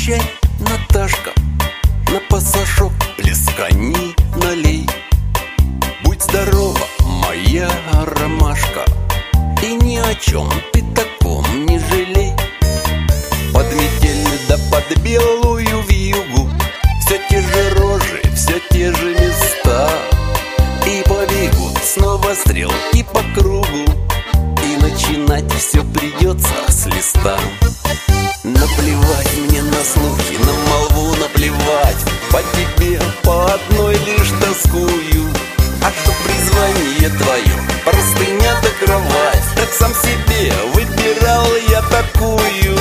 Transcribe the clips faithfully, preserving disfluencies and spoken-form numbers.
Прощай, Наташка, на пасашок плескани налей. Будь здорова, моя ромашка, и ни о чем ты таком не жалей. Под метель да под белую вьюгу все те же рожи, все те же места. И побегут снова стрелки по кругу, и начинать все придется с листа. Наплевать мне на слухи, на молву наплевать. По тебе по одной лишь тоскую. А что призвание твое, простыня да кровать, так сам себе выбирал я такую.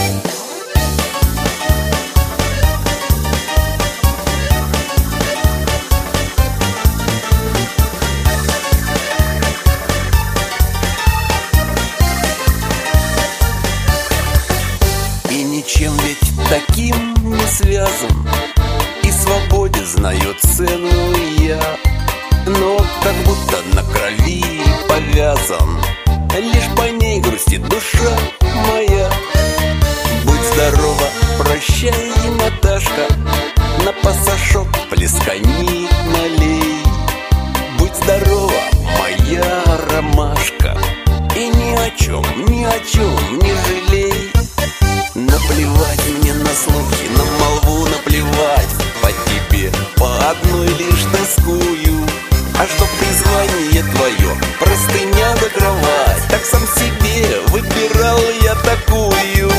Ничем ведь таким не связан, и свободе знает цену я. Но как будто на крови повязан, лишь по ней грустит душа моя. Будь здорова, прощай, Наташка, на пасашок плескани налей. Будь здорова, моя ромашка, и ни о чем, ни о чем не жалей. Наплевать мне на слухи, на молву наплевать. По тебе по одной лишь тоскую. А что призвание твое, простыня да кровать, так сам себе выбирал я такую.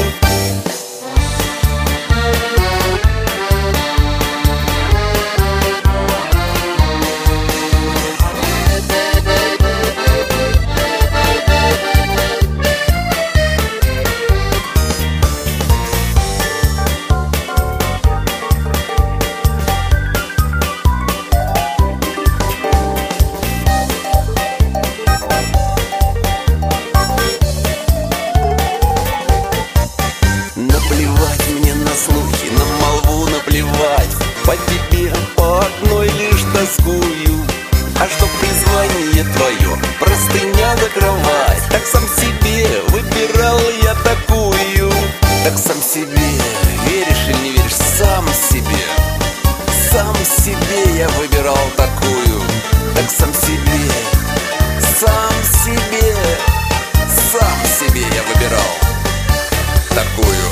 Наплевать мне на слухи, на молву наплевать. По тебе по одной лишь тоскую. А что призвание твое, простыня да кровать, так сам себе выбирал я такую. Так сам себе, веришь или не веришь, сам себе, сам себе я выбирал такую. Так сам себе, сам себе, сам себе я выбирал такую.